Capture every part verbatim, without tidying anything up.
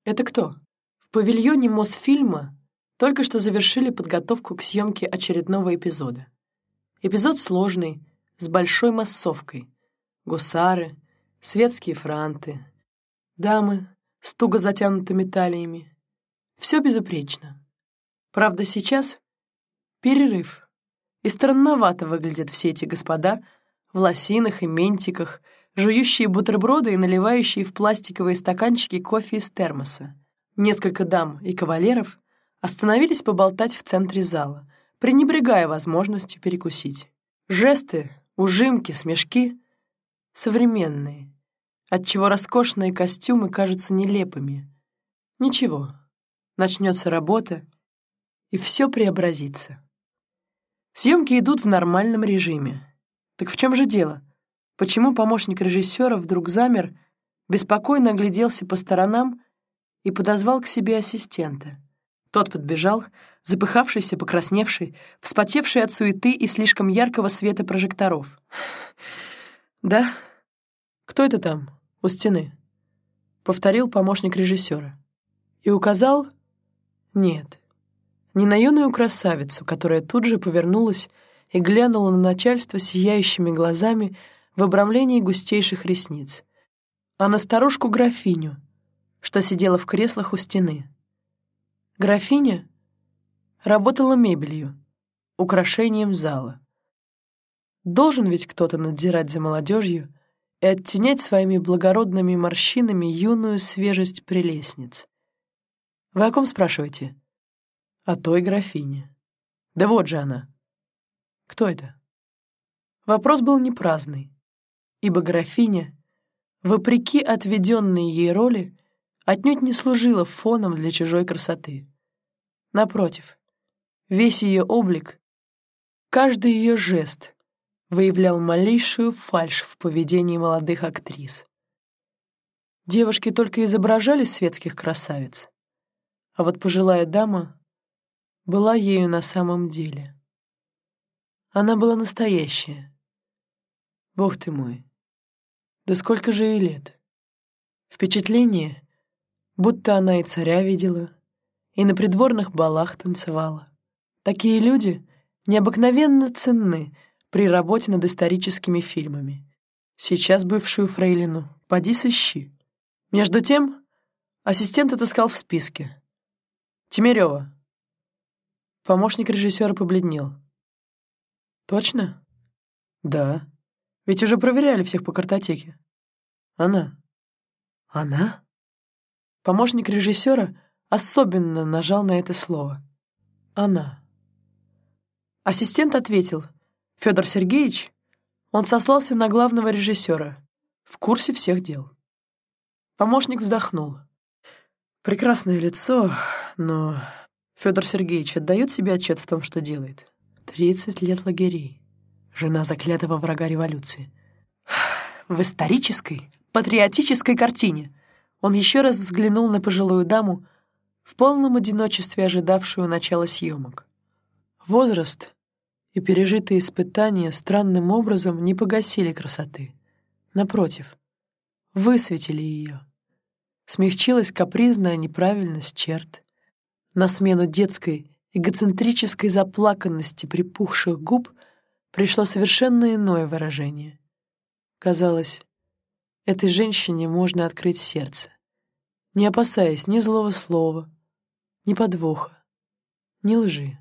Это кто? В павильоне Мосфильма только что завершили подготовку к съемке очередного эпизода. Эпизод сложный, с большой массовкой. Гусары, светские франты, дамы с туго затянутыми талиями. Все безупречно. Правда, сейчас перерыв, и странновато выглядят все эти господа в лосинах и ментиках, жующие бутерброды и наливающие в пластиковые стаканчики кофе из термоса. Несколько дам и кавалеров остановились поболтать в центре зала, пренебрегая возможностью перекусить. Жесты, ужимки, смешки современные, отчего роскошные костюмы кажутся нелепыми. Ничего, начнется работа, и все преобразится. Съемки идут в нормальном режиме. Так в чем же дело? Почему помощник режиссера вдруг замер, беспокойно огляделся по сторонам и подозвал к себе ассистента? Тот подбежал, запыхавшийся, покрасневший, вспотевший от суеты и слишком яркого света прожекторов. «Да? Кто это там, у стены?» — повторил помощник режиссера. И указал... Нет, не на юную красавицу, которая тут же повернулась и глянула на начальство сияющими глазами в обрамлении густейших ресниц, а на старушку-графиню, что сидела в креслах у стены. Графиня работала мебелью, украшением зала. Должен ведь кто-то надзирать за молодежью и оттенять своими благородными морщинами юную свежесть прелестниц. Вы о ком спрашиваете? О той графине. Да вот же она. Кто это? Вопрос был не праздный, ибо графиня, вопреки отведенной ей роли, отнюдь не служила фоном для чужой красоты. Напротив, весь ее облик, каждый ее жест выявлял малейшую фальшь в поведении молодых актрис. Девушки только изображали светских красавиц, а вот пожилая дама была ею на самом деле. Она была настоящая. Бог ты мой, да сколько же ей лет? Впечатление, будто она и царя видела, и на придворных балах танцевала. Такие люди необыкновенно ценны при работе над историческими фильмами. Сейчас бывшую фрейлину поди сыщи. Между тем ассистент отыскал в списке. Тимирёва. Помощник режиссера побледнел. Точно? Да. Ведь уже проверяли всех по картотеке. Она. Она? Помощник режиссера особенно нажал на это слово. Она. Ассистент ответил. Федор Сергеевич, он сослался на главного режиссера, в курсе всех дел. Помощник вздохнул. Прекрасное лицо, но Федор Сергеевич отдает себе отчет в том, что делает. Тридцать лет лагерей. Жена заклятого врага революции. В исторической, патриотической картине он еще раз взглянул на пожилую даму, в полном одиночестве ожидавшую начала съемок. Возраст и пережитые испытания странным образом не погасили красоты. Напротив, высветили ее. Смягчилась капризная неправильность черт. На смену детской, эгоцентрической заплаканности припухших губ пришло совершенно иное выражение. Казалось, этой женщине можно открыть сердце, не опасаясь ни злого слова, ни подвоха, ни лжи.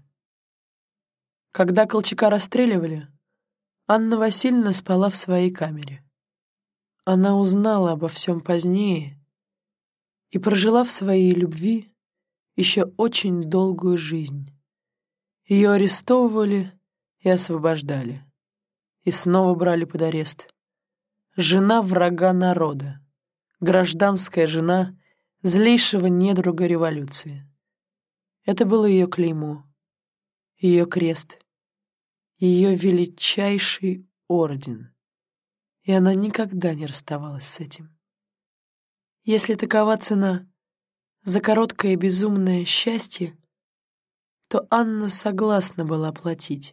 Когда Колчака расстреливали, Анна Васильевна спала в своей камере. Она узнала обо всем позднее и прожила в своей любви еще очень долгую жизнь. Ее арестовывали и освобождали, и снова брали под арест. Жена врага народа, гражданская жена злейшего недруга революции. Это было ее клеймо, ее крест, ее величайший орден, и она никогда не расставалась с этим. Если такова цена за короткое безумное счастье, то Анна согласна была платить.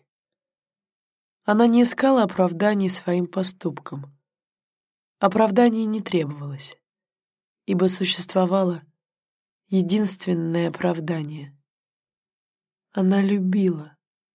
Она не искала оправданий своим поступкам. Оправданий не требовалось, ибо существовала единственное оправдание. Она любила.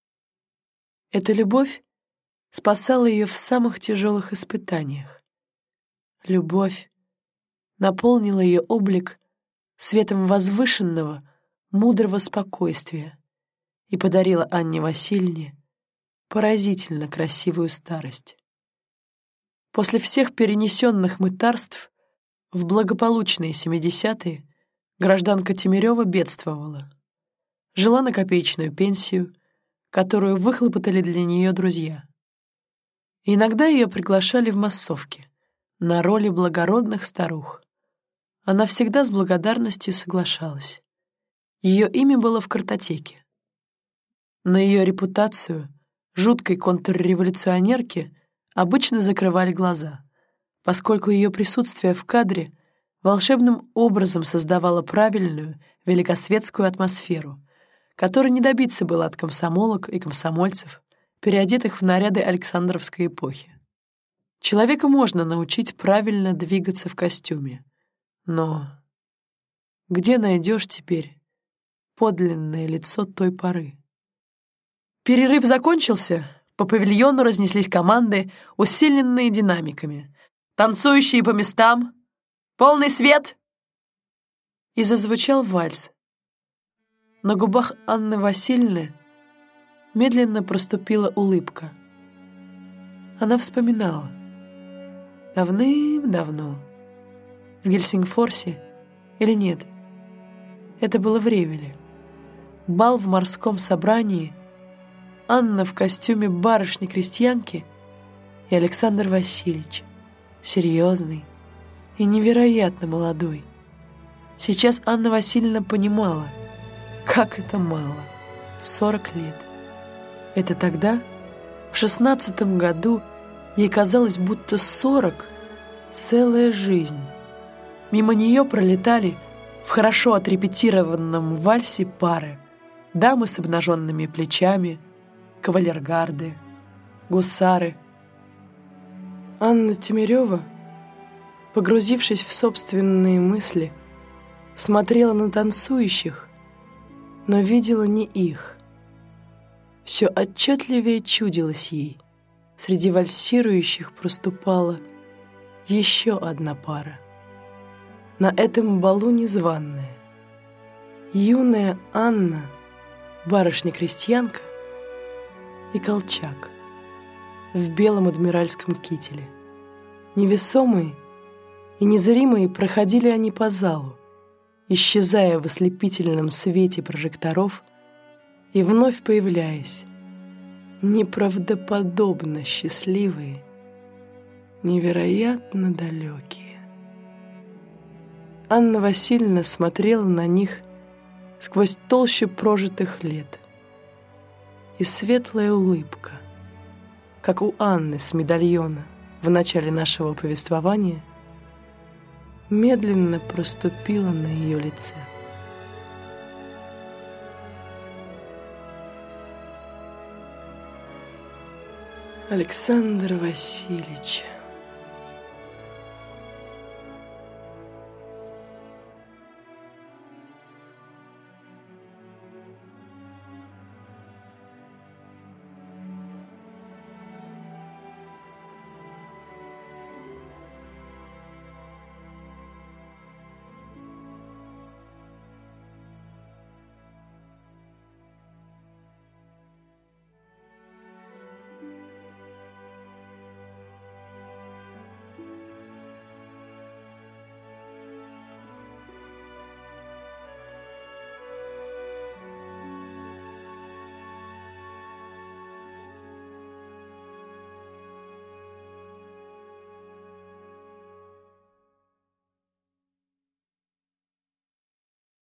Эта любовь спасала ее в самых тяжелых испытаниях. Любовь наполнила ее облик светом возвышенного, мудрого спокойствия и подарила Анне Васильевне поразительно красивую старость. После всех перенесенных мытарств в благополучные семидесятые гражданка Тимирева бедствовала. Жила на копеечную пенсию, которую выхлопотали для нее друзья. И иногда ее приглашали в массовки на роли благородных старух. Она всегда с благодарностью соглашалась. Ее имя было в картотеке. На ее репутацию жуткой контрреволюционерки обычно закрывали глаза, поскольку ее присутствие в кадре волшебным образом создавало правильную великосветскую атмосферу, которой не добиться было от комсомолок и комсомольцев, переодетых в наряды Александровской эпохи. Человека можно научить правильно двигаться в костюме, но где найдешь теперь подлинное лицо той поры? Перерыв закончился, по павильону разнеслись команды, усиленные динамиками. «Танцующие по местам! Полный свет!» И зазвучал вальс. На губах Анны Васильевны медленно проступила улыбка. Она вспоминала. Давным-давно. В Гельсингфорсе или нет? Это было в Ревеле. Бал в морском собрании, Анна в костюме барышни-крестьянки и Александр Васильевич, серьезный и невероятно молодой. Сейчас Анна Васильевна понимала, как это мало — сорок лет. Это тогда, в шестнадцатом году, ей казалось, будто сорок — целая жизнь. Мимо нее пролетали в хорошо отрепетированном вальсе пары: дамы с обнаженными плечами, кавалергарды, гусары. Анна Тимирева, погрузившись в собственные мысли, смотрела на танцующих, но видела не их. Все отчетливее чудилось ей. Среди вальсирующих проступала еще одна пара. На этом балу незваная. Юная Анна, барышня-крестьянка, и Колчак в белом адмиральском кителе. Невесомые и незримые проходили они по залу, исчезая в ослепительном свете прожекторов и вновь появляясь, неправдоподобно счастливые, невероятно далекие. Анна Васильевна смотрела на них сквозь толщу прожитых лет, и светлая улыбка, как у Анны с медальона в начале нашего повествования, медленно проступила на ее лице. Александр Васильевич.